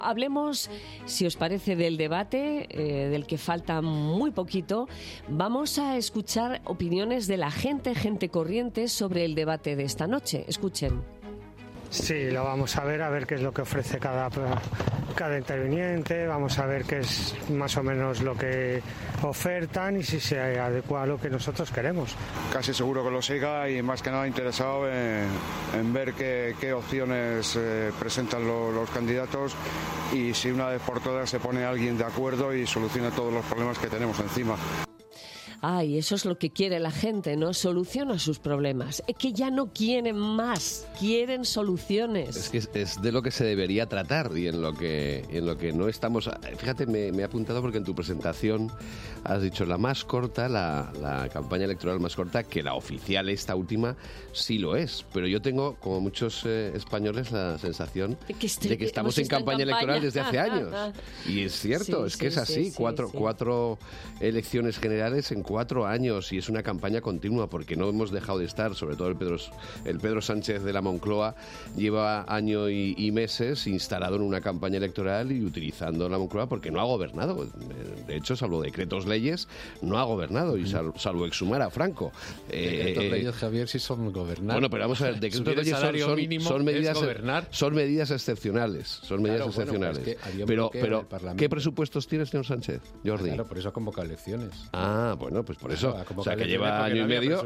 Hablemos, si os parece, del debate, del que falta muy poquito. Vamos a escuchar opiniones de la gente corriente sobre el debate de esta noche. Escuchen. Sí, lo vamos a ver qué es lo que ofrece cada interviniente, vamos a ver qué es más o menos lo que ofertan y si se adecua a lo que nosotros queremos. Casi seguro que lo siga y más que nada interesado en ver qué opciones presentan los candidatos y si una vez por todas se pone alguien de acuerdo y soluciona todos los problemas que tenemos encima. Ay, eso es lo que quiere la gente, ¿no? Soluciona sus problemas. Es que ya no quieren más, quieren soluciones. Es que es de lo que se debería tratar y en lo que no estamos. Fíjate, me he apuntado porque en tu presentación has dicho la más corta, la campaña electoral más corta, que la oficial, esta última, sí lo es. Pero yo tengo, como muchos españoles, la sensación de que estamos en campaña electoral desde hace años. Y es cierto, es que es así. Cuatro elecciones generales en 4 años y es una campaña continua porque no hemos dejado de estar, sobre todo el Pedro Sánchez de la Moncloa lleva año y meses instalado en una campaña electoral y utilizando la Moncloa porque no ha gobernado. De hecho, salvo decretos leyes, no ha gobernado y salvo exhumar a Franco. Decretos leyes, Javier, sí son gobernar. Bueno, pero vamos a ver, decretos leyes son medidas excepcionales. Son medidas excepcionales. Bueno, pero ¿qué presupuestos tiene, señor Sánchez? Jordi. Claro, por eso ha convocado elecciones. Ah, bueno, pues por eso. O sea, que lleva año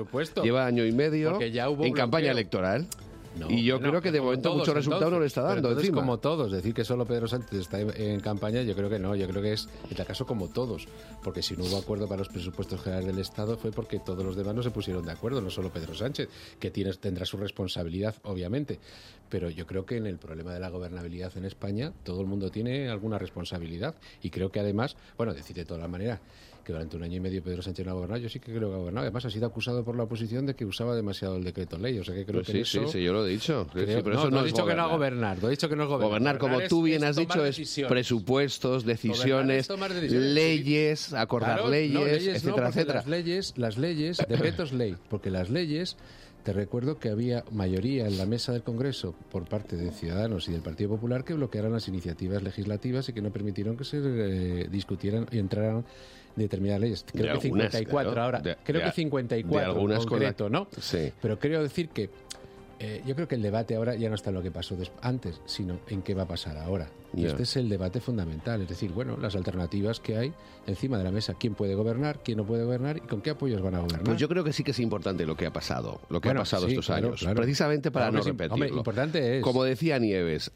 y medio en campaña electoral. No, y yo creo que de momento mucho resultado no le está dando encima. Como todos, decir que solo Pedro Sánchez está en campaña, yo creo que no, yo creo que es el caso como todos, porque si no hubo acuerdo para los presupuestos generales del Estado fue porque todos los demás no se pusieron de acuerdo, no solo Pedro Sánchez, que tendrá su responsabilidad, obviamente, pero yo creo que en el problema de la gobernabilidad en España todo el mundo tiene alguna responsabilidad y creo que además, bueno, decir de todas las maneras que durante 1 año y medio Pedro Sánchez no ha gobernado, yo sí que creo que ha gobernado. Además ha sido acusado por la oposición de que usaba demasiado el decreto ley, o sea que creo que sí, yo lo he dicho. No he dicho que no gobernar, no he dicho que no es gobernar. Gobernar, como tú bien has dicho, es presupuestos, decisiones, leyes, acordar leyes, etcétera, etcétera. Las leyes, decretos ley, porque las leyes, te recuerdo que había mayoría en la mesa del Congreso por parte de Ciudadanos y del Partido Popular que bloquearan las iniciativas legislativas y que no permitieron que se discutieran y entraran determinadas leyes. Creo que 54 claro, ahora. Creo que 54 algunas en concreto, ¿no? Sí. Pero quiero decir que yo creo que el debate ahora ya no está en lo que pasó antes, sino en qué va a pasar ahora. Y este es el debate fundamental, es decir, bueno, las alternativas que hay encima de la mesa, quién puede gobernar, quién no puede gobernar y con qué apoyos van a gobernar. Pues yo creo que sí que es importante lo que ha pasado, estos años, precisamente para no repetirlo. Hombre, importante es. Como decía Nieves,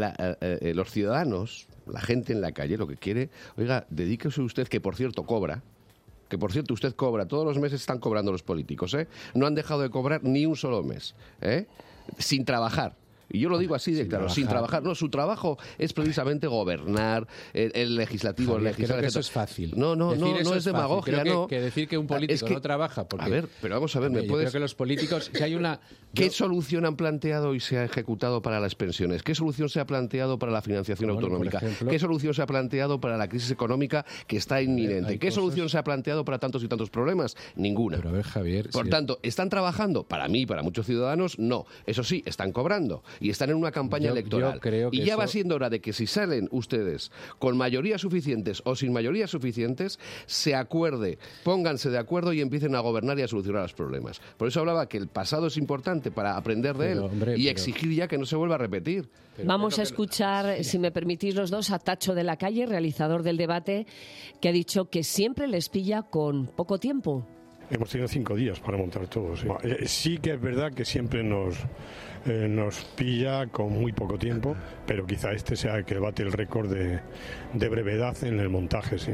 los ciudadanos, la gente en la calle, lo que quiere, oiga, dedíquese usted, que por cierto cobra, usted cobra, todos los meses están cobrando los políticos, no han dejado de cobrar ni un solo mes, sin trabajar. Y yo lo digo así de claro, sin trabajar. No, su trabajo es precisamente gobernar, el legislativo, Javier, legislar. Creo que eso es fácil. No es demagogia, no. Que decir que un político no trabaja. Porque, a ver, pero vamos a ver, yo creo que los políticos, si hay una. ¿Qué solución han planteado y se ha ejecutado para las pensiones? ¿Qué solución se ha planteado para la financiación autonómica? Ejemplo, ¿qué solución se ha planteado para la crisis económica que está inminente? ¿Qué solución se ha planteado para tantos y tantos problemas? Ninguna. Pero a ver, Javier. Por tanto, ¿están trabajando? Para mí, para muchos ciudadanos, no. Eso sí, están cobrando y están en una campaña electoral. Y ya va siendo hora de que si salen ustedes con mayorías suficientes o sin mayorías suficientes, se acuerde, pónganse de acuerdo y empiecen a gobernar y a solucionar los problemas. Por eso hablaba que el pasado es importante para aprender de él y exigir ya que no se vuelva a repetir. Vamos a escuchar, si me permitís los dos, a Tacho de la Calle, realizador del debate, que ha dicho que siempre les pilla con poco tiempo. Hemos tenido 5 días para montar todo. Sí. Sí que es verdad que siempre nos pilla con muy poco tiempo, pero quizá este sea el que bate el récord de brevedad en el montaje, sí.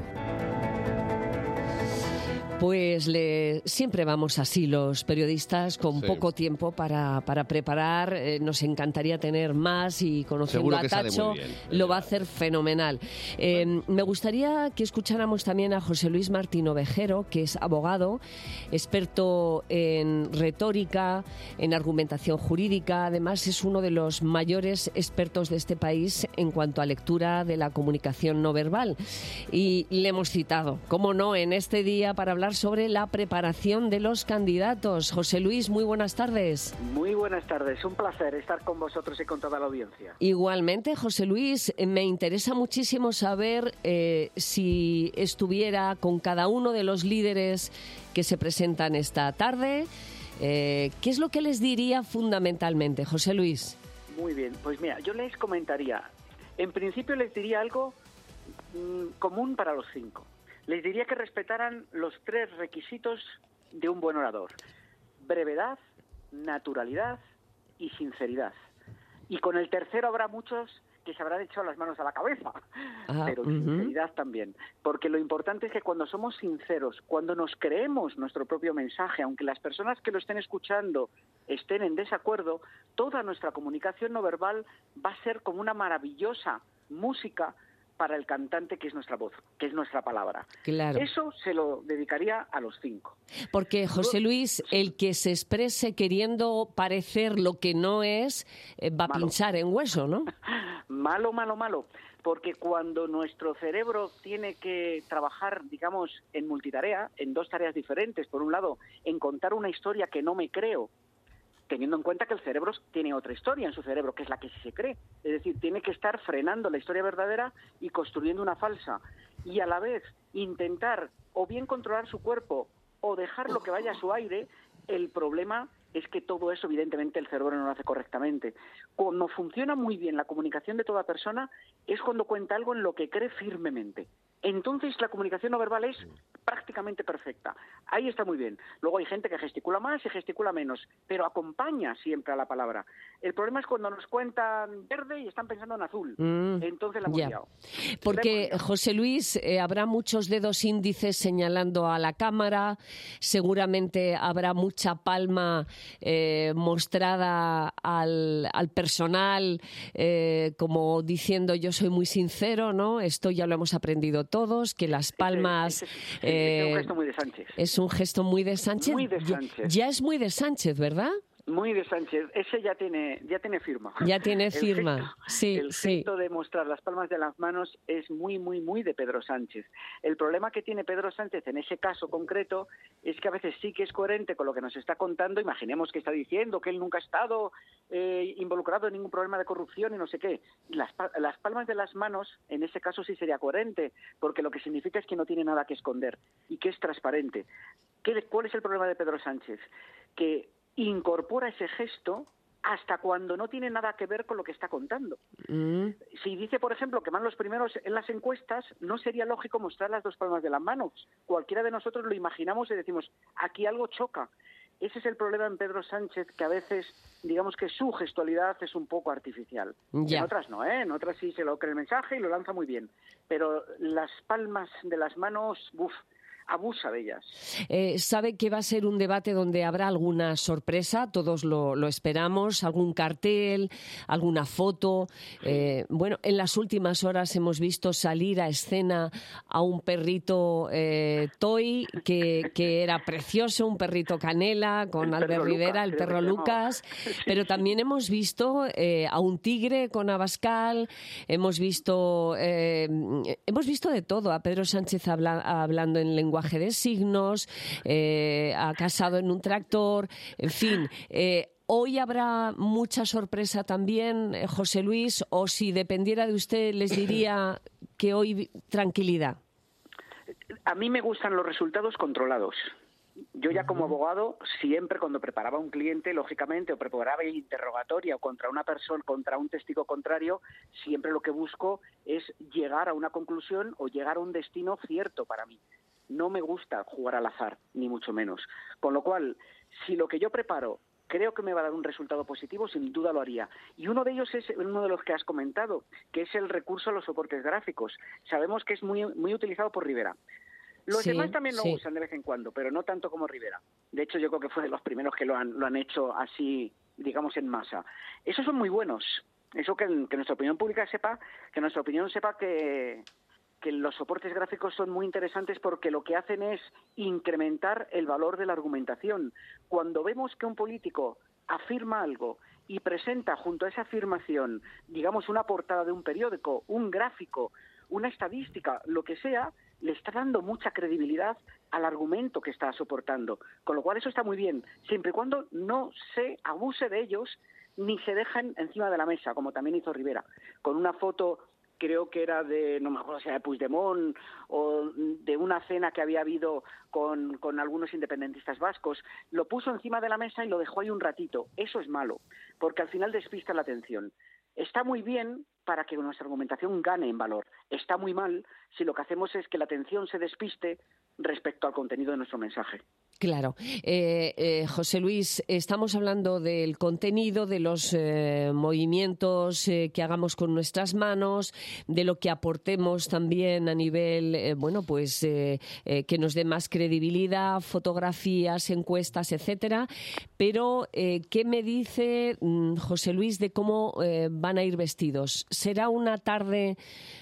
Pues siempre vamos así los periodistas con poco tiempo para preparar. Nos encantaría tener más y conociendo a Tacho lo va a hacer fenomenal. Me gustaría que escucháramos también a José Luis Martín Ovejero, que es abogado, experto en retórica, en argumentación jurídica. Además es uno de los mayores expertos de este país en cuanto a lectura de la comunicación no verbal. Y le hemos citado, cómo no, en este día para hablar hablar sobre la preparación de los candidatos. José Luis, muy buenas tardes. Muy buenas tardes, un placer estar con vosotros y con toda la audiencia. Igualmente, José Luis, me interesa muchísimo saber si estuviera con cada uno de los líderes que se presentan esta tarde. ¿Qué es lo que les diría fundamentalmente, José Luis? Muy bien, pues mira, yo les comentaría, en principio les diría algo común para los 5. Les diría que respetaran los 3 requisitos de un buen orador: brevedad, naturalidad y sinceridad. Y con el tercero habrá muchos que se habrán echado las manos a la cabeza, pero sinceridad también. Porque lo importante es que cuando somos sinceros, cuando nos creemos nuestro propio mensaje, aunque las personas que lo estén escuchando estén en desacuerdo, toda nuestra comunicación no verbal va a ser como una maravillosa música para el cantante, que es nuestra voz, que es nuestra palabra. Claro. Eso se lo dedicaría a los 5. Porque, José Luis, el que se exprese queriendo parecer lo que no es, va a pinchar en hueso, ¿no? Malo. Porque cuando nuestro cerebro tiene que trabajar, digamos, en multitarea, en 2 tareas diferentes, por un lado, en contar una historia que no me creo, teniendo en cuenta que el cerebro tiene otra historia en su cerebro, que es la que sí se cree. Es decir, tiene que estar frenando la historia verdadera y construyendo una falsa. Y a la vez intentar o bien controlar su cuerpo o dejarlo que vaya a su aire. El problema es que todo eso, evidentemente, el cerebro no lo hace correctamente. Cuando funciona muy bien la comunicación de toda persona es cuando cuenta algo en lo que cree firmemente. Entonces la comunicación no verbal es prácticamente perfecta. Ahí está muy bien. Luego hay gente que gesticula más y gesticula menos, pero acompaña siempre a la palabra. El problema es cuando nos cuentan verde y están pensando en azul. Entonces la hemos liado. Porque, José Luis, habrá muchos dedos índices señalando a la cámara, seguramente habrá mucha palma mostrada al personal, como diciendo yo soy muy sincero, ¿no? Esto ya lo hemos aprendido todos, que las palmas... Es un gesto muy de Sánchez. Es un gesto muy de Sánchez. Muy de Sánchez. Ya es muy de Sánchez, ¿verdad? Muy de Sánchez. Ese ya tiene firma. Ya tiene firma, el gesto de mostrar las palmas de las manos es muy de Pedro Sánchez. El problema que tiene Pedro Sánchez en ese caso concreto es que a veces sí que es coherente con lo que nos está contando. Imaginemos que está diciendo que él nunca ha estado involucrado en ningún problema de corrupción y no sé qué. Las palmas de las manos en ese caso sí sería coherente, porque lo que significa es que no tiene nada que esconder y que es transparente. ¿Cuál es el problema de Pedro Sánchez? Que incorpora ese gesto hasta cuando no tiene nada que ver con lo que está contando. Si dice, por ejemplo, que van los primeros en las encuestas, no sería lógico mostrar las 2 palmas de las manos. Cualquiera de nosotros lo imaginamos y decimos, aquí algo choca. Ese es el problema en Pedro Sánchez, que a veces, digamos que su gestualidad es un poco artificial. En otras no, En otras sí se lo cree el mensaje y lo lanza muy bien. Pero las palmas de las manos, abusa de ellas. Sabe que va a ser un debate donde habrá alguna sorpresa, todos lo esperamos, algún cartel, alguna foto. Bueno, en las últimas horas hemos visto salir a escena a un perrito Toy, que era precioso, un perrito Canela, con Albert Rivera, el perro Lucas, pero también hemos visto a un tigre con Abascal, hemos visto de todo, a Pedro Sánchez hablando en lenguaje de signos, ha casado en un tractor, en fin. ¿Hoy habrá mucha sorpresa también, José Luis? O si dependiera de usted, les diría que hoy tranquilidad. A mí me gustan los resultados controlados. Yo ya como abogado, siempre cuando preparaba a un cliente, lógicamente, o preparaba el interrogatorio contra una persona, contra un testigo contrario, siempre lo que busco es llegar a una conclusión o llegar a un destino cierto para mí. No me gusta jugar al azar, ni mucho menos. Con lo cual, si lo que yo preparo creo que me va a dar un resultado positivo, sin duda lo haría. Y uno de ellos es uno de los que has comentado, que es el recurso a los soportes gráficos. Sabemos que es muy utilizado por Rivera. Los demás también lo usan de vez en cuando, pero no tanto como Rivera. De hecho, yo creo que fue de los primeros que lo han hecho así, digamos, en masa. Esos son muy buenos. Eso que nuestra opinión pública sepa, que los soportes gráficos son muy interesantes porque lo que hacen es incrementar el valor de la argumentación. Cuando vemos que un político afirma algo y presenta junto a esa afirmación, digamos, una portada de un periódico, un gráfico, una estadística, lo que sea, le está dando mucha credibilidad al argumento que está soportando. Con lo cual eso está muy bien, siempre y cuando no se abuse de ellos ni se dejan encima de la mesa, como también hizo Rivera, con una foto, creo que era de, no me acuerdo si era de Puigdemont o de una cena que había habido con algunos independentistas vascos, lo puso encima de la mesa y lo dejó ahí un ratito. Eso es malo, porque al final despista la atención. Está muy bien para que nuestra argumentación gane en valor. Está muy mal si lo que hacemos es que la atención se despiste respecto al contenido de nuestro mensaje. Claro. José Luis, estamos hablando del contenido, de los movimientos que hagamos con nuestras manos, de lo que aportemos también a nivel, que nos dé más credibilidad, fotografías, encuestas, etcétera. Pero, ¿qué me dice José Luis de cómo van a ir vestidos? ¿Será una tarde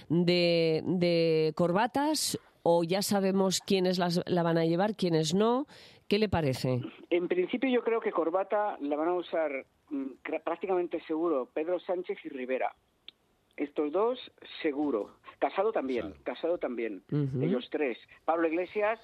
de corbatas o ya sabemos quiénes la van a llevar, quiénes no? ¿Qué le parece? En principio yo creo que corbata la van a usar prácticamente seguro Pedro Sánchez y Rivera. Estos dos, seguro. Casado también. Uh-huh. Ellos tres. Pablo Iglesias,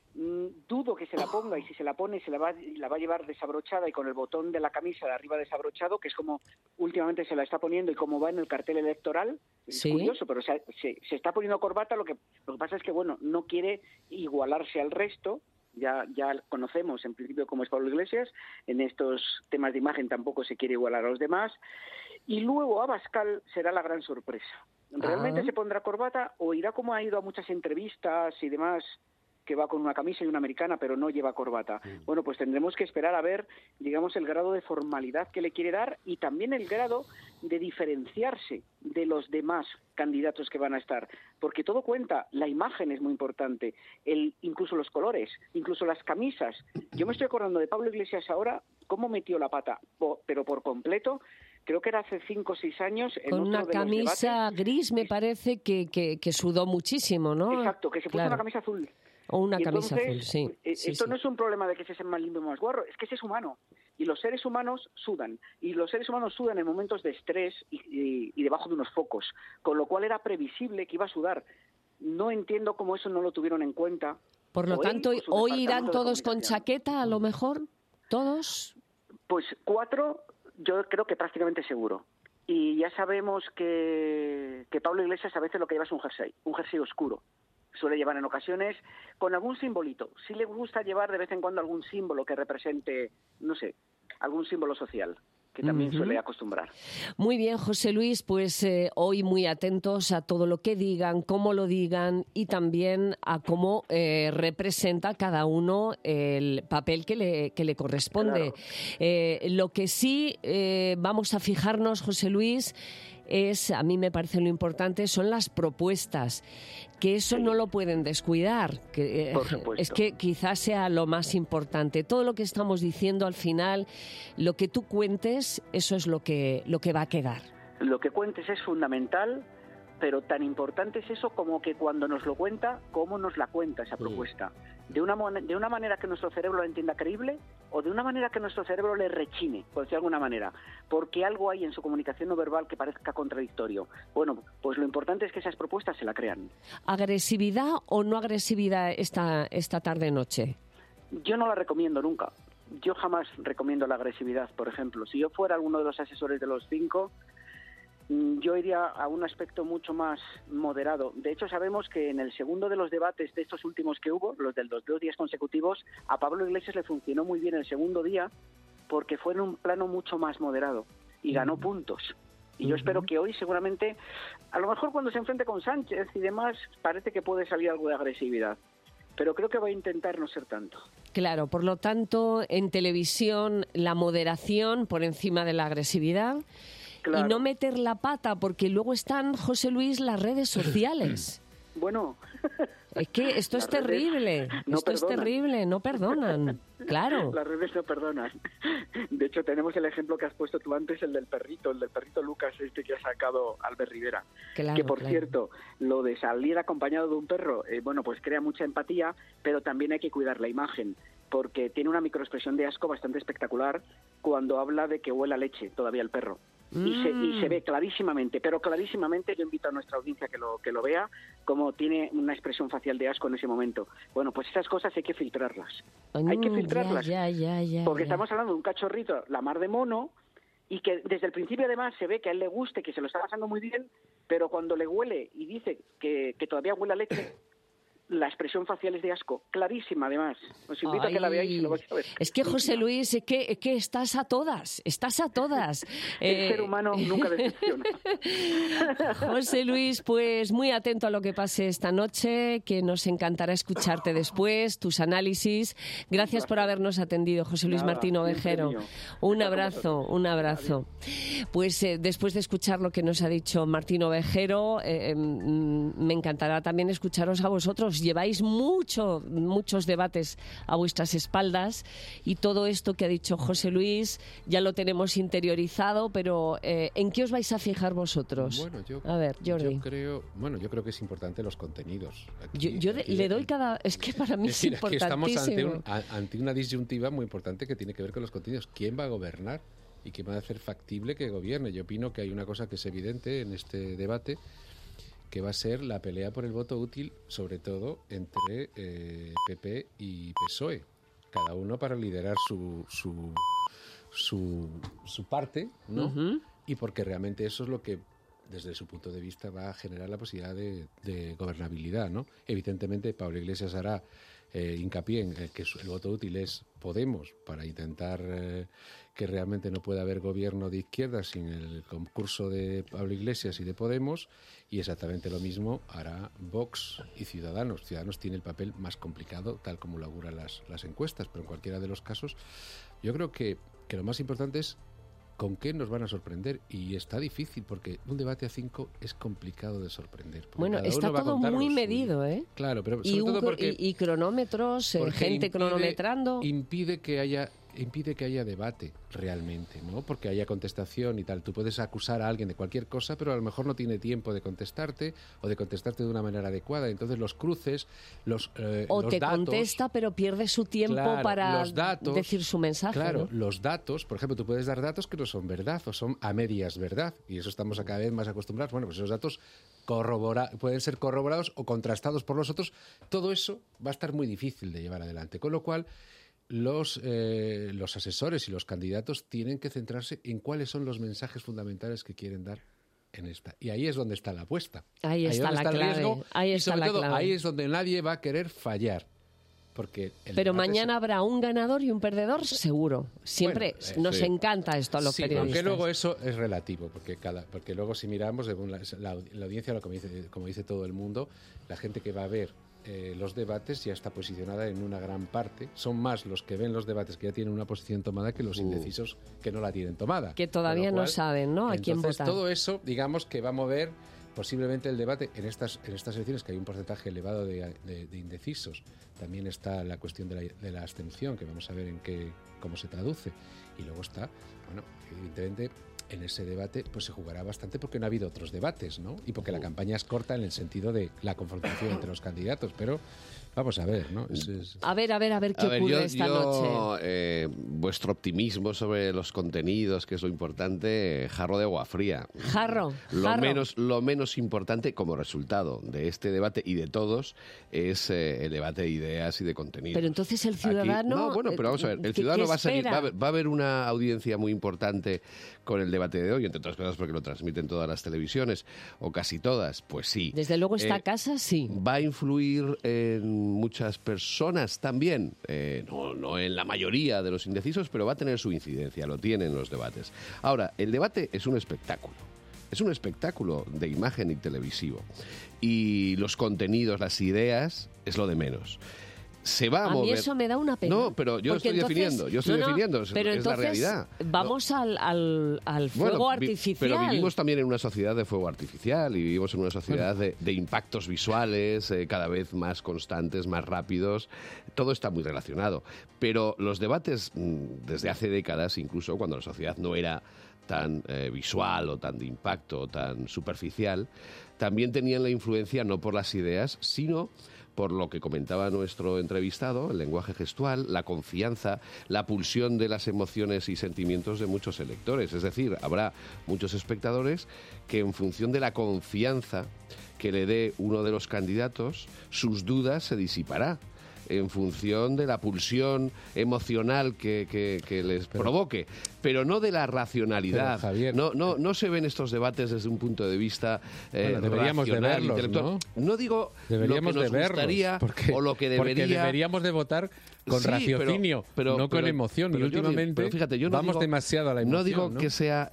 dudo que se la ponga, y si se la pone la va a llevar desabrochada y con el botón de la camisa de arriba desabrochado, que es como últimamente se la está poniendo y como va en el cartel electoral. ¿Sí? Es curioso, pero se está poniendo corbata. Lo que pasa es que, no quiere igualarse al resto. Ya conocemos en principio cómo es Pablo Iglesias. En estos temas de imagen tampoco se quiere igualar a los demás. Y luego Abascal será la gran sorpresa. ¿Realmente se pondrá corbata o irá como ha ido a muchas entrevistas y demás, que va con una camisa y una americana, pero no lleva corbata? Bueno, pues tendremos que esperar a ver, digamos, el grado de formalidad que le quiere dar y también el grado de diferenciarse de los demás candidatos que van a estar, porque todo cuenta. La imagen es muy importante, incluso los colores, incluso las camisas. Yo me estoy acordando de Pablo Iglesias ahora, cómo metió la pata, pero por completo. Creo que era hace 5 o 6 años. Con una camisa gris, me parece que sudó muchísimo, ¿no? Exacto, que se puso una camisa azul. O una camisa azul, sí. Esto no es un problema de que se sea más limpio o más guarro, es que ese es humano. Y los seres humanos sudan. Y los seres humanos sudan en momentos de estrés y debajo de unos focos. Con lo cual era previsible que iba a sudar. No entiendo cómo eso no lo tuvieron en cuenta. Por lo tanto, ¿hoy irán todos con chaqueta, a lo mejor? ¿Todos? Pues 4, yo creo que prácticamente seguro. Y ya sabemos que Pablo Iglesias a veces lo que lleva es un jersey oscuro. Suele llevar en ocasiones con algún simbolito. Sí le gusta llevar de vez en cuando algún símbolo que represente, no sé, algún símbolo social, que también suele acostumbrar. Muy bien, José Luis, pues hoy muy atentos a todo lo que digan, cómo lo digan y también a cómo representa cada uno el papel que le corresponde. Claro. Lo que sí vamos a fijarnos, José Luis, a mí me parece lo importante, son las propuestas, que eso no lo pueden descuidar, que es que quizás sea lo más importante. Todo lo que estamos diciendo al final, lo que tú cuentes, eso es lo que va a quedar. Lo que cuentes es fundamental, pero tan importante es eso como que cuando nos lo cuenta, cómo nos la cuenta esa propuesta. De una manera que nuestro cerebro la entienda creíble o de una manera que nuestro cerebro le rechine, por decir de alguna manera, porque algo hay en su comunicación no verbal que parezca contradictorio. Bueno, pues lo importante es que esas propuestas se la crean. ¿Agresividad o no agresividad esta tarde-noche? Yo no la recomiendo nunca. Yo jamás recomiendo la agresividad, por ejemplo. Si yo fuera alguno de los asesores de los 5... yo iría a un aspecto mucho más moderado. De hecho, sabemos que en el segundo de los debates de estos últimos que hubo, los de los 2 días consecutivos, a Pablo Iglesias le funcionó muy bien el segundo día porque fue en un plano mucho más moderado y ganó puntos. Y yo espero que hoy seguramente, a lo mejor cuando se enfrente con Sánchez y demás, parece que puede salir algo de agresividad. Pero creo que va a intentar no ser tanto. Claro, por lo tanto, en televisión, la moderación por encima de la agresividad. Claro. Y no meter la pata, porque luego están, José Luis, las redes sociales. Bueno. Es que esto es terrible. Esto es terrible, no perdonan. Claro. Las redes no perdonan. De hecho, tenemos el ejemplo que has puesto tú antes, el del perrito Lucas, que ha sacado Albert Rivera. Claro, que, por cierto, lo de salir acompañado de un perro, pues crea mucha empatía, pero también hay que cuidar la imagen, porque tiene una microexpresión de asco bastante espectacular cuando habla de que huele a leche todavía el perro. Y se ve clarísimamente, pero clarísimamente. Yo invito a nuestra audiencia que lo vea, como tiene una expresión facial de asco en ese momento. Bueno, pues esas cosas hay que filtrarlas. Hay que filtrarlas. Porque estamos hablando de un cachorrito, la mar de mono, y que desde el principio además se ve que a él le guste, que se lo está pasando muy bien, pero cuando le huele y dice que todavía huele a leche, la expresión facial es de asco, clarísima además. Os invito a que la veáis y lo vais a ver. Es que, José Luis, es que estás a todas. El ser humano nunca decepciona. José Luis, pues muy atento a lo que pase esta noche, que nos encantará escucharte después, tus análisis. Gracias por habernos atendido, José Luis Martín Ovejero. Un abrazo. Pues después de escuchar lo que nos ha dicho Martín Ovejero, me encantará también escucharos a vosotros. Lleváis muchos debates a vuestras espaldas y todo esto que ha dicho José Luis ya lo tenemos interiorizado, pero ¿en qué os vais a fijar vosotros? Bueno, a ver, Jordi. Yo creo que es importante los contenidos. Le doy cada... Es que para mí es importantísimo. Estamos ante una disyuntiva muy importante que tiene que ver con los contenidos. ¿Quién va a gobernar y quién va a hacer factible que gobierne? Yo opino que hay una cosa que es evidente en este debate, que va a ser la pelea por el voto útil, sobre todo entre PP y PSOE, cada uno para liderar su parte, ¿no? Uh-huh. Y porque realmente eso es lo que, desde su punto de vista, va a generar la posibilidad de gobernabilidad, ¿no? Evidentemente, Pablo Iglesias hará hincapié en que el voto útil es Podemos, para intentar que realmente no pueda haber gobierno de izquierda sin el concurso de Pablo Iglesias y de Podemos, y exactamente lo mismo hará Vox y Ciudadanos. Ciudadanos tiene el papel más complicado, tal como lo auguran las encuestas, pero en cualquiera de los casos yo creo que lo más importante es con qué nos van a sorprender, y está difícil porque un debate a 5 es complicado de sorprender. Bueno, está todo muy medido, ¿eh? Claro, pero sobre todo porque... Y cronómetros, gente cronometrando. Impide que haya debate realmente, ¿no? Porque haya contestación y tal. Tú puedes acusar a alguien de cualquier cosa, pero a lo mejor no tiene tiempo de contestarte o de contestarte de una manera adecuada. Entonces los cruces, los te datos, contesta, pero pierde su tiempo para decir su mensaje. Claro, ¿no? Los datos, por ejemplo, tú puedes dar datos que no son verdad o son a medias verdad, y eso estamos cada vez más acostumbrados. Bueno, pues esos datos pueden ser corroborados o contrastados por los otros. Todo eso va a estar muy difícil de llevar adelante, con lo cual los asesores y los candidatos tienen que centrarse en cuáles son los mensajes fundamentales que quieren dar en esta. Y ahí es donde está la apuesta. Ahí está la clave. Riesgo, y sobre todo, ahí es donde nadie va a querer fallar. Pero mañana habrá un ganador y un perdedor, seguro. Siempre nos encanta esto a los periodistas. Aunque luego eso es relativo, porque luego si miramos según la audiencia, como dice todo el mundo, la gente que va a ver los debates ya está posicionada en una gran parte. Son más los que ven los debates que ya tienen una posición tomada que los indecisos que no la tienen tomada. Que todavía no saben, ¿no? A quién votar. Todo eso, digamos, que va a mover posiblemente el debate en estas elecciones, que hay un porcentaje elevado de indecisos. También está la cuestión de la abstención, que vamos a ver cómo se traduce. Y luego está, evidentemente, en ese debate pues se jugará bastante porque no ha habido otros debates, ¿no? Y porque la campaña es corta en el sentido de la confrontación entre los candidatos, pero vamos a ver, ¿no? A ver qué ocurre esta noche. Vuestro optimismo sobre los contenidos, que es lo importante, jarro de agua fría. Jarro. Lo menos importante como resultado de este debate y de todos es el debate de ideas y de contenidos. Pero entonces el ciudadano... pero vamos a ver, el ciudadano va a seguir, va a haber una audiencia muy importante con el debate de hoy, entre otras cosas porque lo transmiten todas las televisiones, o casi todas, pues sí. Desde luego esta casa sí. Va a influir en muchas personas también, no en la mayoría de los indecisos, pero va a tener su incidencia, lo tienen los debates. Ahora, el debate es un espectáculo. Es un espectáculo de imagen y televisivo. Y los contenidos, las ideas, es lo de menos. Se va a mover. Mí eso me da una pena. No, pero yo estoy definiendo, pero es la realidad. Vamos al fuego artificial. Pero vivimos también en una sociedad de fuego artificial y vivimos en una sociedad de impactos visuales cada vez más constantes, más rápidos. Todo está muy relacionado. Pero los debates, desde hace décadas, incluso cuando la sociedad no era tan visual o tan de impacto o tan superficial, también tenían la influencia no por las ideas, sino por lo que comentaba nuestro entrevistado, el lenguaje gestual, la confianza, la pulsión de las emociones y sentimientos de muchos electores. Es decir, habrá muchos espectadores que en función de la confianza que le dé uno de los candidatos, sus dudas se disipará en función de la pulsión emocional que les provoque, pero no de la racionalidad. Pero, Javier, no se ven estos debates desde un punto de vista deberíamos de verlos, intelectual. No digo deberíamos lo que nos gustaría o lo que debería... Porque deberíamos de votar con raciocinio, no con emoción. Y últimamente vamos demasiado a la emoción. No digo que sea...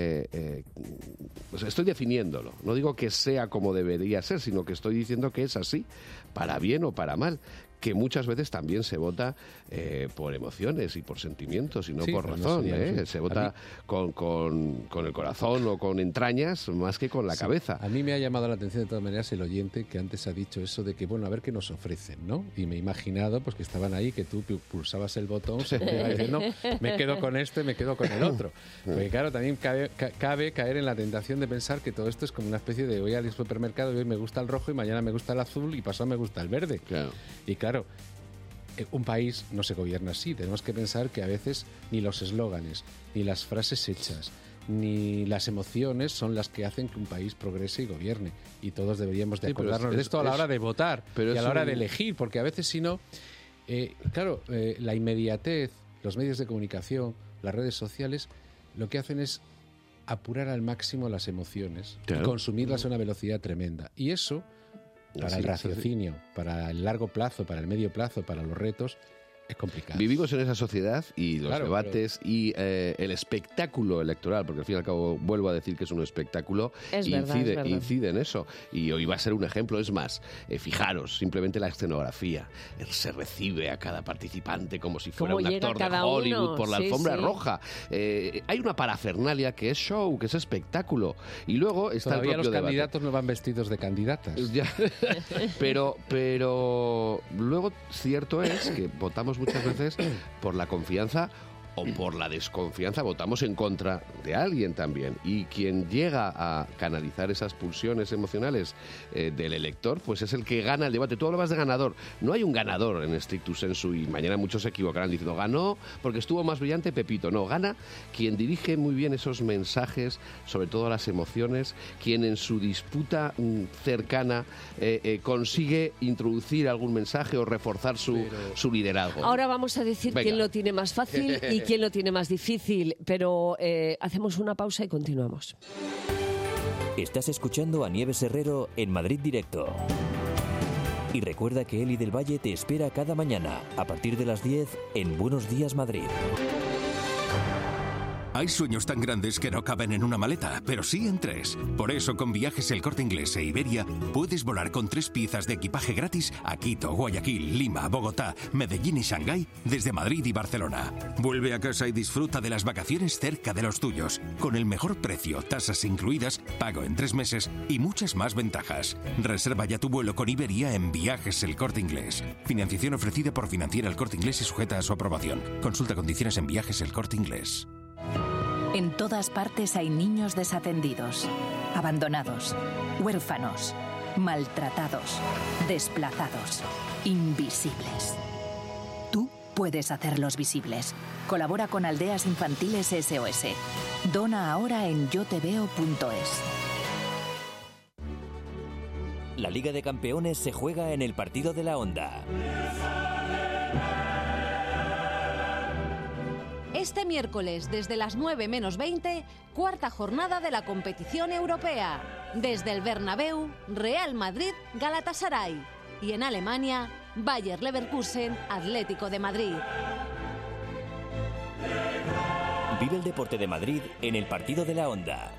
estoy definiéndolo. No digo que sea como debería ser, sino que estoy diciendo que es así, para bien o para mal, que muchas veces también se vota por emociones y por sentimientos y no por razón. Se vota con el corazón o con entrañas más que con la cabeza. A mí me ha llamado la atención de todas maneras el oyente que antes ha dicho eso de que, bueno, a ver qué nos ofrecen, ¿no? Y me he imaginado pues que estaban ahí, que tú pulsabas el botón, se iba diciendo, me quedo con este, me quedo con el otro. Porque claro, también cabe caer en la tentación de pensar que todo esto es como una especie de voy al supermercado y hoy me gusta el rojo y mañana me gusta el azul y pasado me gusta el verde. Claro. Y claro, un país no se gobierna así. Tenemos que pensar que a veces ni los eslóganes, ni las frases hechas, ni las emociones son las que hacen que un país progrese y gobierne. Y todos deberíamos de acordarnos de esto a la hora de votar y a la hora de elegir, porque a veces si no... la inmediatez, los medios de comunicación, las redes sociales, lo que hacen es apurar al máximo las emociones y consumirlas a una velocidad tremenda. Y eso... para el raciocinio, para el largo plazo, para el medio plazo, para los retos, es complicado. Vivimos en esa sociedad y los debates y el espectáculo electoral, porque al fin y al cabo vuelvo a decir que es un espectáculo, incide en eso. Y hoy va a ser un ejemplo, es más, fijaros, simplemente la escenografía. Se recibe a cada participante como si fuera un actor de Hollywood por la alfombra roja. Hay una parafernalia que es show, que es espectáculo. Y luego está todavía el propio los candidatos no van vestidos de candidatas. pero luego cierto es que votamos muchas veces por la confianza o por la desconfianza, votamos en contra de alguien también. Y quien llega a canalizar esas pulsiones emocionales del elector, pues es el que gana el debate. Tú hablabas de ganador. No hay un ganador en stricto sensu y mañana muchos se equivocarán diciendo ganó porque estuvo más brillante Pepito. No, gana quien dirige muy bien esos mensajes, sobre todo las emociones, quien en su disputa cercana consigue introducir algún mensaje o reforzar su liderazgo. Ahora vamos a decir quién lo tiene más fácil y quién lo tiene más difícil, pero hacemos una pausa y continuamos. Estás escuchando a Nieves Herrero en Madrid Directo. Y recuerda que Eli del Valle te espera cada mañana, a partir de las 10, en Buenos Días Madrid. Hay sueños tan grandes que no caben en una maleta, pero sí en 3. Por eso, con Viajes El Corte Inglés e Iberia, puedes volar con 3 piezas de equipaje gratis a Quito, Guayaquil, Lima, Bogotá, Medellín y Shanghái, desde Madrid y Barcelona. Vuelve a casa y disfruta de las vacaciones cerca de los tuyos, con el mejor precio, tasas incluidas, pago en 3 meses y muchas más ventajas. Reserva ya tu vuelo con Iberia en Viajes El Corte Inglés. Financiación ofrecida por Financiera El Corte Inglés y sujeta a su aprobación. Consulta condiciones en Viajes El Corte Inglés. En todas partes hay niños desatendidos, abandonados, huérfanos, maltratados, desplazados, invisibles. Tú puedes hacerlos visibles. Colabora con Aldeas Infantiles SOS. Dona ahora en yoteveo.es. La Liga de Campeones se juega en el partido de la Onda. Este miércoles, desde las 9 menos 20, cuarta jornada de la competición europea. Desde el Bernabéu, Real Madrid, Galatasaray. Y en Alemania, Bayer Leverkusen, Atlético de Madrid. Vive el deporte de Madrid en el partido de la Onda.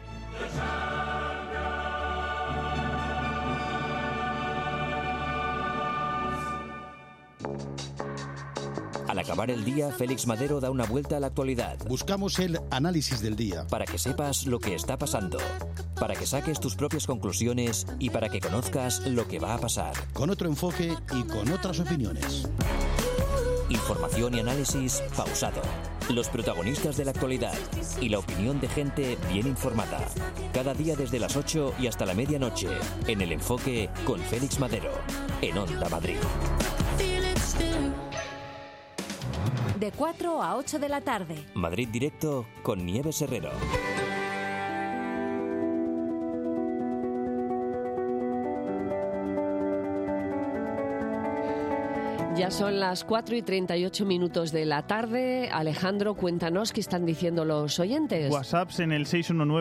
Al acabar el día, Félix Madero da una vuelta a la actualidad. Buscamos el análisis del día. Para que sepas lo que está pasando, para que saques tus propias conclusiones y para que conozcas lo que va a pasar. Con otro enfoque y con otras opiniones. Información y análisis pausado. Los protagonistas de la actualidad y la opinión de gente bien informada. Cada día desde las 8 y hasta la medianoche en El Enfoque con Félix Madero en Onda Madrid. De 4 a 8 de la tarde. Madrid Directo con Nieves Herrero. Ya son las 4:38 de la tarde. Alejandro, cuéntanos qué están diciendo los oyentes. WhatsApps en el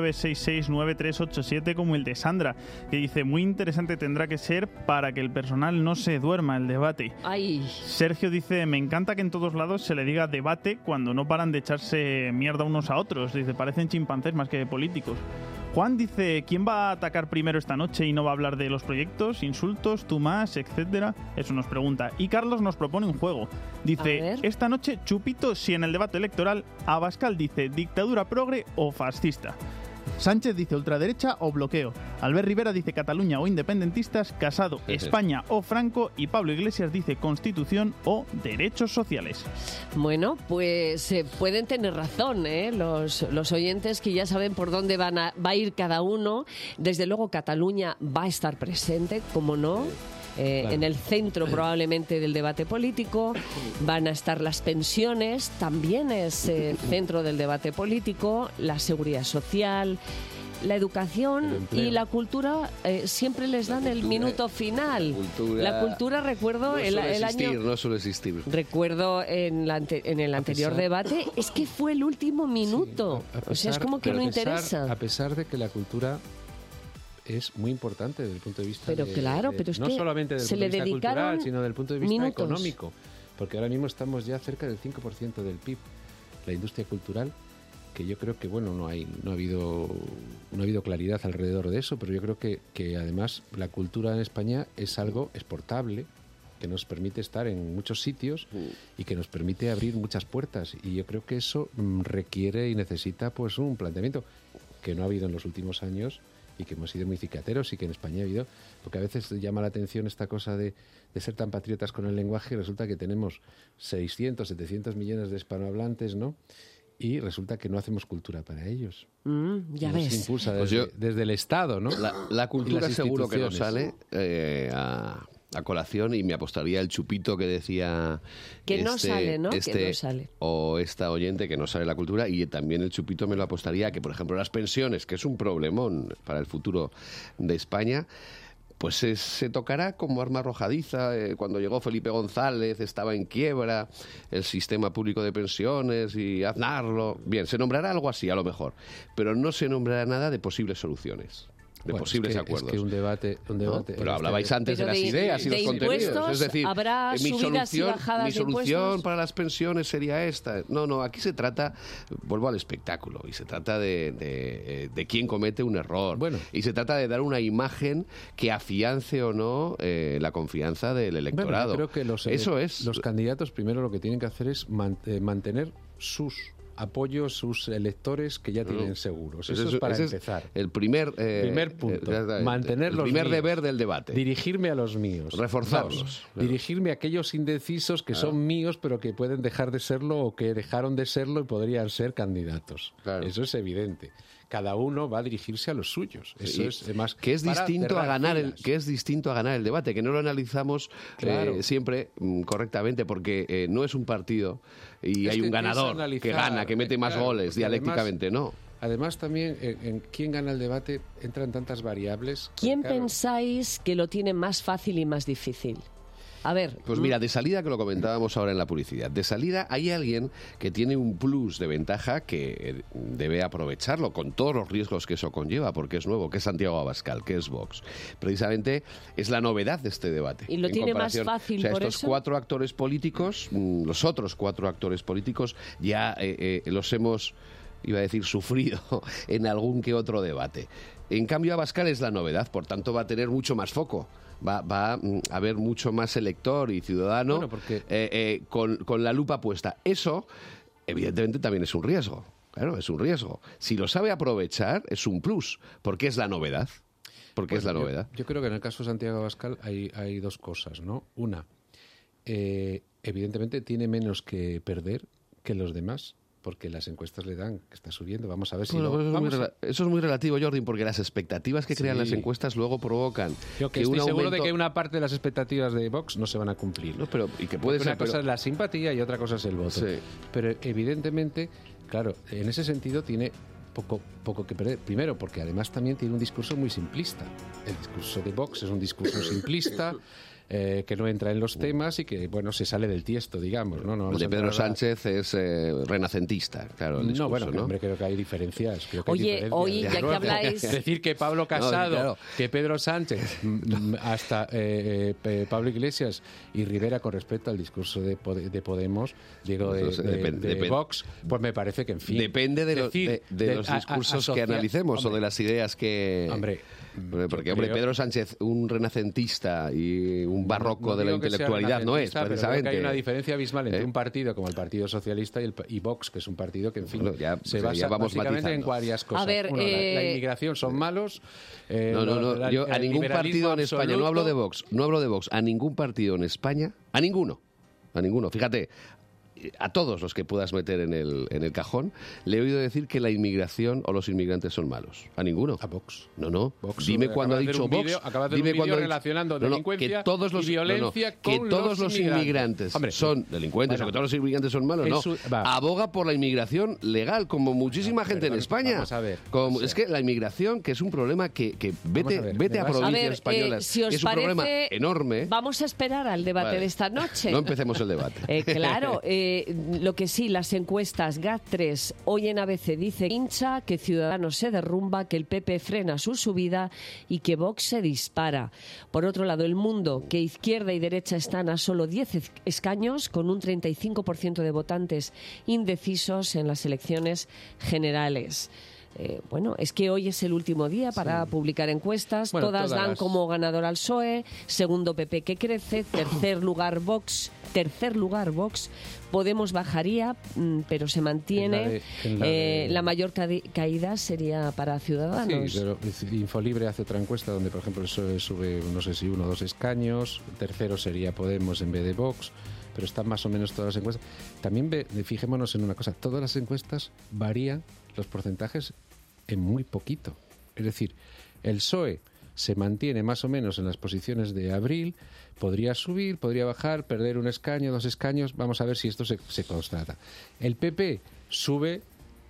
619-669387 como el de Sandra, que dice: muy interesante tendrá que ser para que el personal no se duerma el debate. Ay. Sergio dice: me encanta que en todos lados se le diga debate cuando no paran de echarse mierda unos a otros. Dice: parecen chimpancés más que políticos. Juan dice: ¿quién va a atacar primero esta noche y no va a hablar de los proyectos, insultos, tú más, etcétera? Eso nos pregunta. Y Carlos nos propone un juego. Dice: esta noche chupito si en el debate electoral Abascal dice dictadura progre o fascista. Sánchez dice ultraderecha o bloqueo. Albert Rivera dice Cataluña o independentistas. Casado, España o Franco. Y Pablo Iglesias dice Constitución o derechos sociales. Bueno, pues pueden tener razón, los oyentes, que ya saben por dónde va a ir cada uno. Desde luego Cataluña va a estar presente, como no. Claro. En el centro probablemente del debate político. Van a estar las pensiones, también es centro del debate político, la seguridad social, la educación y la cultura. Siempre les dan el minuto final. La cultura, recuerdo, el año... No suele existir. Recuerdo en el anterior debate, es que fue el último minuto. Sí, o sea, es como que no interesa. A pesar de que la cultura es muy importante desde el punto de vista pero es no que solamente desde el punto de vista cultural, sino desde el punto de vista económico, porque ahora mismo estamos ya cerca del 5% del PIB, la industria cultural, que yo creo que no ha habido claridad alrededor de eso, pero yo creo que además la cultura en España es algo exportable, que nos permite estar en muchos sitios y que nos permite abrir muchas puertas, y yo creo que eso requiere y necesita pues un planteamiento que no ha habido en los últimos años y que hemos sido muy cicateros, y que en España ha habido, porque a veces llama la atención esta cosa de ser tan patriotas con el lenguaje, y resulta que tenemos 600, 700 millones de hispanohablantes, ¿no? Y resulta que no hacemos cultura para ellos. Ya ves. Se impulsa desde el Estado, ¿no? La cultura seguro que no sale a colación, y me apostaría el chupito que decía que no sale, ¿no? Que no sale. O esta oyente, que no sale la cultura, y también el chupito me lo apostaría que, por ejemplo, las pensiones, que es un problemón para el futuro de España, pues se tocará como arma arrojadiza. Cuando llegó Felipe González estaba en quiebra el sistema público de pensiones y Aznarlo. Bien, se nombrará algo así a lo mejor, pero no se nombrará nada de posibles soluciones. De posibles acuerdos. Es que un debate ¿no? Pero hablabais antes de las ideas y los contenidos. Es decir, habrá subidas y bajadas mi solución para las pensiones sería esta. No, aquí se trata, vuelvo al espectáculo, y se trata de quién comete un error. Bueno. Y se trata de dar una imagen que afiance o no la confianza del electorado. Bueno, yo creo que los candidatos primero lo que tienen que hacer es mantener sus apoyos, sus electores que ya tienen seguros. Eso es para empezar. El primer punto. Mantener los el primer míos. Deber del debate. Dirigirme a los míos. Reforzarlos. Claro. Dirigirme a aquellos indecisos que son míos, pero que pueden dejar de serlo, o que dejaron de serlo y podrían ser candidatos. Claro. Eso es evidente. Cada uno va a dirigirse a los suyos. Eso es más que es distinto a ganar el debate, que no lo analizamos siempre correctamente, porque no es un partido y hay un ganador que gana, que mete más goles dialécticamente, no. Además, también en quién gana el debate entran tantas variables. ¿Quién pensáis que lo tiene más fácil y más difícil? A ver. Pues mira, de salida, que lo comentábamos ahora en la publicidad, de salida hay alguien que tiene un plus de ventaja que debe aprovecharlo con todos los riesgos que eso conlleva, porque es nuevo, que es Santiago Abascal, que es Vox. Precisamente es la novedad de este debate. Y lo tiene más fácil, por estos cuatro actores políticos, los otros cuatro actores políticos, ya los hemos, iba a decir, sufrido en algún que otro debate. En cambio, Abascal es la novedad, por tanto va a tener mucho más foco. Va a haber mucho más elector y ciudadano con la lupa puesta. Eso, evidentemente, también es un riesgo. Claro, es un riesgo. Si lo sabe aprovechar, es un plus, porque es la novedad. Yo creo que en el caso de Santiago Abascal hay dos cosas, ¿no? Una, evidentemente tiene menos que perder que los demás, porque las encuestas le dan que está subiendo. Vamos a ver si eso es muy relativo, Jordi, porque las expectativas que crean las encuestas luego provocan que estoy seguro de que una parte de las expectativas de Vox no se van a cumplir. No, pero, y que puede ser, una cosa es la simpatía y otra cosa es el voto. Sí. Pero evidentemente, claro, en ese sentido tiene poco que perder. Primero, porque además también tiene un discurso muy simplista. El discurso de Vox es un discurso simplista, que no entra en los temas y que, bueno, se sale del tiesto, digamos. ¿no? El de Pedro Sánchez es renacentista, claro, el discurso, ¿no? Hombre, creo que hay diferencias. Oye, hoy, ya que habláis... Decir que Pablo Casado, que Pedro Sánchez, hasta Pablo Iglesias y Rivera con respecto al discurso de Podemos, digo, de Vox, pues me parece que, en fin... Depende de los discursos que analicemos, o de las ideas que... Porque, Pedro Sánchez, un renacentista y un barroco de la intelectualidad no es, precisamente. Pero hay una diferencia abismal entre un partido como el Partido Socialista y Vox, que es un partido que, en fin, se basa básicamente en varias cosas. A ver, la inmigración son malos. Yo a ningún partido en España, no hablo de Vox, a ningún partido en España, a ninguno, fíjate, a todos los que puedas meter en el cajón, le he oído decir que la inmigración o los inmigrantes son malos. A ninguno. A Vox. No. Vox, dime cuándo ha dicho Vox. Dime cuándo relacionando delincuencia y violencia con que todos los inmigrantes son delincuentes o que todos los inmigrantes son malos. Aboga por la inmigración legal, como muchísima gente en España. Vamos a ver. Es que la inmigración, que es un problema que vete a provincias españolas, si os es un problema enorme. Vamos a esperar al debate de esta noche. No empecemos el debate. Claro. Lo que sí, las encuestas GAT3, hoy en ABC dice hincha, que Ciudadanos se derrumba, que el PP frena su subida y que Vox se dispara. Por otro lado, El Mundo, que izquierda y derecha están a solo 10 escaños, con un 35% de votantes indecisos en las elecciones generales. Es que hoy es el último día para publicar encuestas. Todas dan como ganador al PSOE, segundo PP, que crece, tercer lugar Vox, Podemos bajaría, pero se mantiene. La mayor caída sería para Ciudadanos. Sí, pero Infolibre hace otra encuesta donde, por ejemplo, el PSOE sube, no sé si 1 o 2 escaños, tercero sería Podemos en vez de Vox, pero están más o menos todas las encuestas. También fijémonos en una cosa, todas las encuestas varían los porcentajes en muy poquito. Es decir, el PSOE se mantiene más o menos en las posiciones de abril, podría subir, podría bajar, perder 1 escaño, 2 escaños, vamos a ver si esto se constata. El PP sube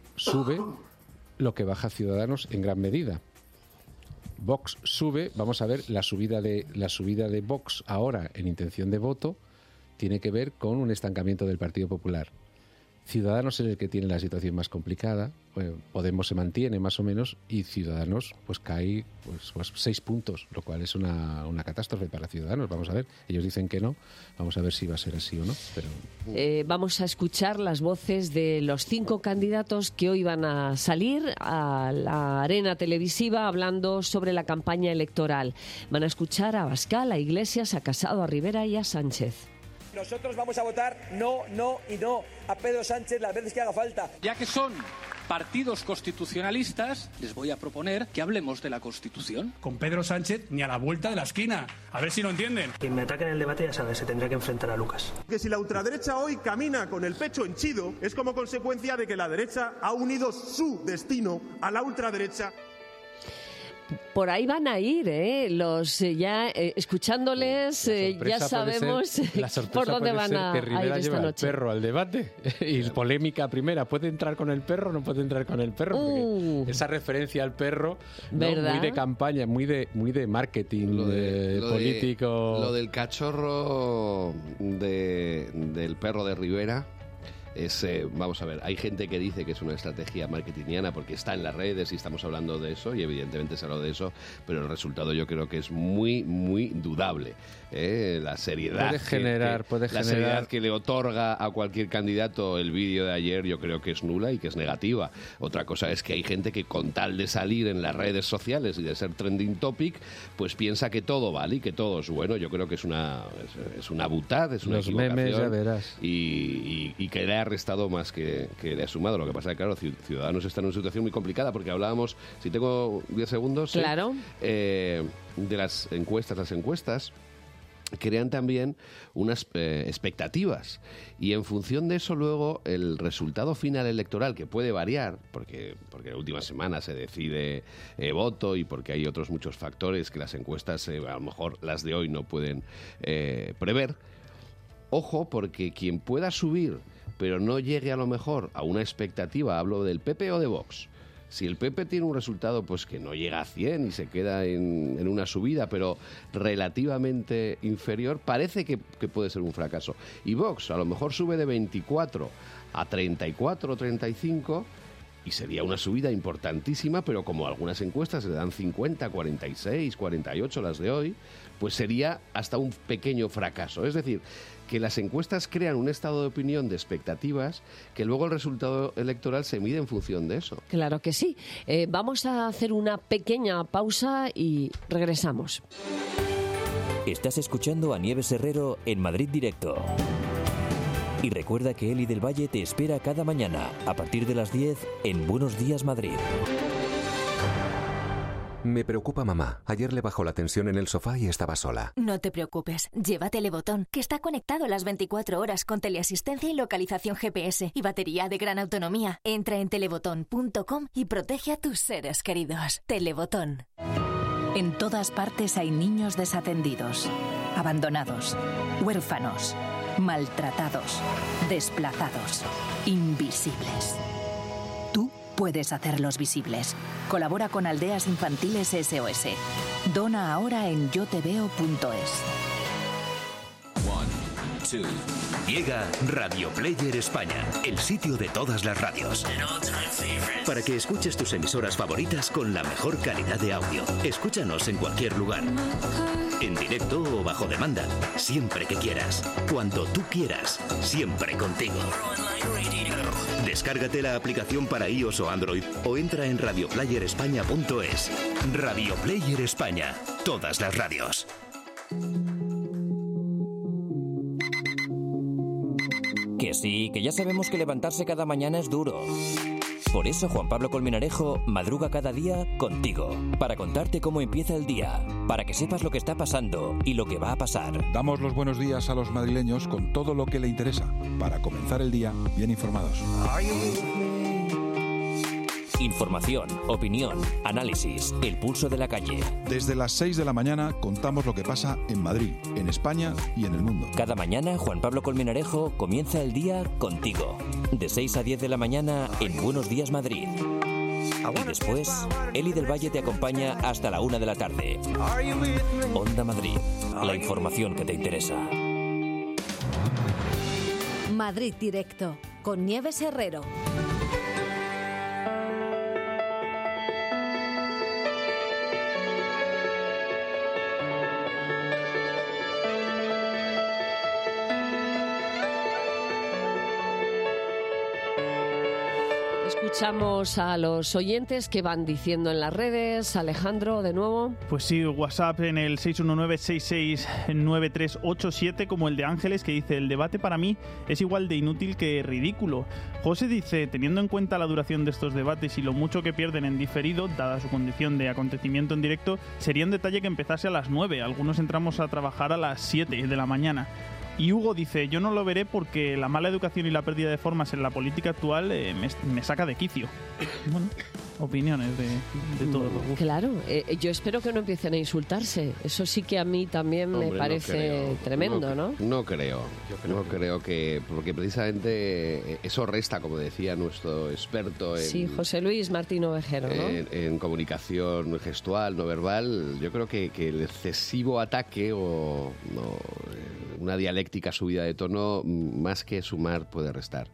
lo que baja Ciudadanos en gran medida. Vox sube, vamos a ver, la subida de Vox ahora en intención de voto tiene que ver con un estancamiento del Partido Popular. Ciudadanos es el que tiene la situación más complicada. Podemos se mantiene más o menos y Ciudadanos pues cae 6 puntos, lo cual es una catástrofe para Ciudadanos. Vamos a ver, ellos dicen que no, vamos a ver si va a ser así o no. Pero... vamos a escuchar las voces de los 5 candidatos que hoy van a salir a la arena televisiva hablando sobre la campaña electoral. Van a escuchar a Abascal, a Iglesias, a Casado, a Rivera y a Sánchez. Nosotros vamos a votar no a Pedro Sánchez las veces que haga falta. Ya que son partidos constitucionalistas, les voy a proponer que hablemos de la Constitución. Con Pedro Sánchez ni a la vuelta de la esquina. A ver si lo entienden. Quien me ataque en el debate, ya sabes, se tendrá que enfrentar a Lucas. Que si la ultraderecha hoy camina con el pecho henchido, es como consecuencia de que la derecha ha unido su destino a la ultraderecha. Por ahí van a ir, escuchándoles, ya sabemos por dónde van a ir esta noche. El perro al debate y polémica primera, ¿puede entrar con el perro o no puede entrar con el perro? Esa referencia al perro, ¿no? Muy de campaña, muy de marketing, político. Lo del cachorro del perro de Rivera. Vamos a ver, hay gente que dice que es una estrategia marketingiana porque está en las redes y estamos hablando de eso y evidentemente se habla de eso, pero el resultado yo creo que es muy, muy dudable. La seriedad la seriedad que le otorga a cualquier candidato el vídeo de ayer yo creo que es nula y que es negativa. Otra cosa es que hay gente que con tal de salir en las redes sociales y de ser trending topic, pues piensa que todo vale y que todo es bueno. Yo creo que es una butad, es una Los equivocación. Memes, ya verás. Y que le ha restado más que le ha sumado. Lo que pasa es que, claro, Ciudadanos está en una situación muy complicada porque hablábamos, si tengo 10 segundos, claro. De las encuestas. crean también unas expectativas, y en función de eso luego el resultado final electoral, que puede variar porque en la última semana se decide voto y porque hay otros muchos factores que las encuestas a lo mejor las de hoy no pueden prever. Ojo, porque quien pueda subir pero no llegue a lo mejor a una expectativa, hablo del PP o de Vox. Si el PP tiene un resultado pues que no llega a 100 y se queda en una subida, pero relativamente inferior, parece que puede ser un fracaso. Y Vox a lo mejor sube de 24 a 34 o 35 y sería una subida importantísima, pero como algunas encuestas le dan 50, 46, 48 las de hoy, pues sería hasta un pequeño fracaso. Es decir, que las encuestas crean un estado de opinión de expectativas que luego el resultado electoral se mide en función de eso. Claro que sí. Vamos a hacer una pequeña pausa y regresamos. Estás escuchando a Nieves Herrero en Madrid Directo. Y recuerda que Eli del Valle te espera cada mañana a partir de las 10 en Buenos Días Madrid. Me preocupa mamá. Ayer le bajó la tensión en el sofá y estaba sola. No te preocupes. Lleva Telebotón, que está conectado las 24 horas con teleasistencia y localización GPS y batería de gran autonomía. Entra en telebotón.com y protege a tus seres queridos. Telebotón. En todas partes hay niños desatendidos, abandonados, huérfanos, maltratados, desplazados, invisibles. Tú puedes hacerlos visibles. Colabora con Aldeas Infantiles SOS. Dona ahora en yoteveo.es. Llega Radio Player España, el sitio de todas las radios. Para que escuches tus emisoras favoritas con la mejor calidad de audio. Escúchanos en cualquier lugar. En directo o bajo demanda. Siempre que quieras. Cuando tú quieras. Siempre contigo. Descárgate la aplicación para iOS o Android o entra en radioplayerespaña.es. Radio Player España. Todas las radios. Que sí, que ya sabemos que levantarse cada mañana es duro. Por eso Juan Pablo Colmenarejo madruga cada día contigo, para contarte cómo empieza el día, para que sepas lo que está pasando y lo que va a pasar. Damos los buenos días a los madrileños con todo lo que le interesa, para comenzar el día bien informados. Información, opinión, análisis, el pulso de la calle. Desde las 6 de la mañana contamos lo que pasa en Madrid, en España y en el mundo. Cada mañana Juan Pablo Colmenarejo comienza el día contigo. De 6 a 10 de la mañana en Buenos Días Madrid. Y después, Eli del Valle te acompaña hasta la 1 de la tarde. Onda Madrid, la información que te interesa. Madrid Directo, con Nieves Herrero. Escuchamos a los oyentes que van diciendo en las redes. Alejandro, de nuevo. Pues sí, WhatsApp en el 619-669387, como el de Ángeles, que dice: el debate para mí es igual de inútil que ridículo. José dice: teniendo en cuenta la duración de estos debates y lo mucho que pierden en diferido, dada su condición de acontecimiento en directo, sería un detalle que empezase a las 9. Algunos entramos a trabajar a las 7 de la mañana. Y Hugo dice: yo no lo veré porque la mala educación y la pérdida de formas en la política actual me saca de quicio. Bueno, opiniones de todos. Claro, yo espero que no empiecen a insultarse. Eso sí que a mí también me parece tremendo, ¿no? No creo. No creo que... Porque precisamente eso resta, como decía nuestro experto en... Sí, José Luis Martín Ovejero, ¿no? En comunicación gestual, no verbal. Yo creo que el excesivo ataque o una dialéctica subida de tono, más que sumar, puede restar.